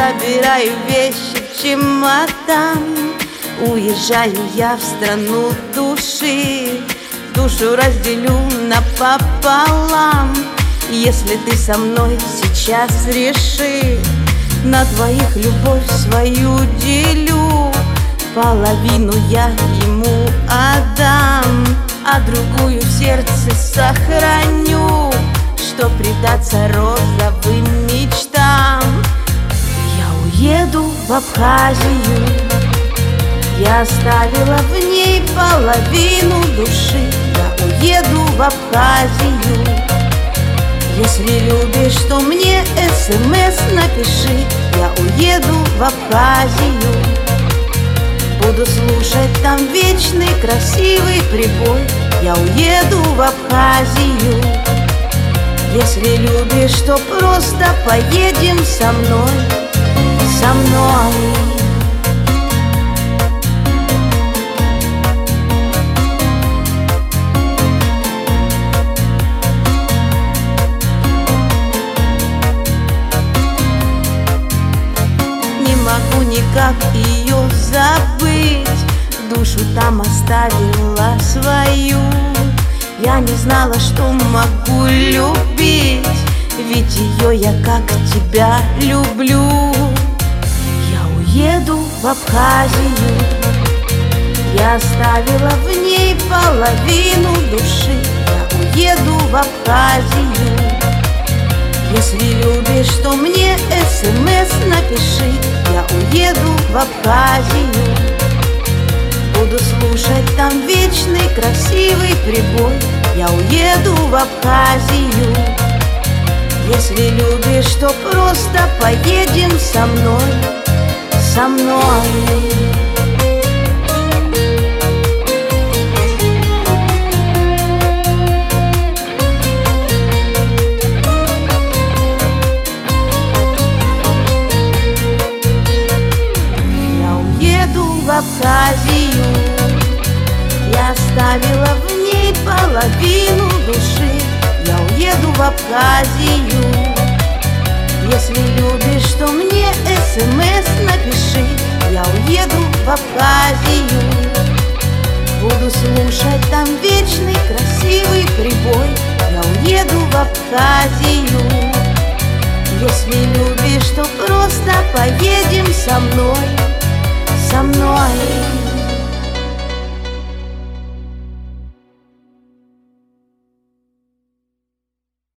собираю вещи в чемодан. Уезжаю я в страну души, душу разделю напополам. Если ты со мной сейчас реши, на двоих любовь свою делю. Половину я ему отдам, а другую в сердце сохраню, что предаться розовым мечтам. Я уеду в Абхазию, я оставила в ней половину души. Я уеду в Абхазию. Если любишь, то мне СМС напиши. Я уеду в Абхазию. Буду слушать там вечный красивый прибой. Я уеду в Абхазию. Если любишь, то просто поедем со мной, со мной. Не могу никак ее забыть, душу там оставила свою. Я не знала, что могу любить, ведь ее я как тебя люблю. Я уеду в Абхазию, я оставила в ней половину души. Я уеду в Абхазию. Если любишь, то мне СМС напиши. Я уеду в Абхазию. Буду слушать там вечный красивый прибой. Я уеду в Абхазию. Если любишь, то просто поедем со мной, со мной. Абхазию. Я оставила в ней половину души. Я уеду в Абхазию. Если любишь, то мне СМС напиши. Я уеду в Абхазию. Буду слушать там вечный красивый прибой. Я уеду в Абхазию. Если любишь, то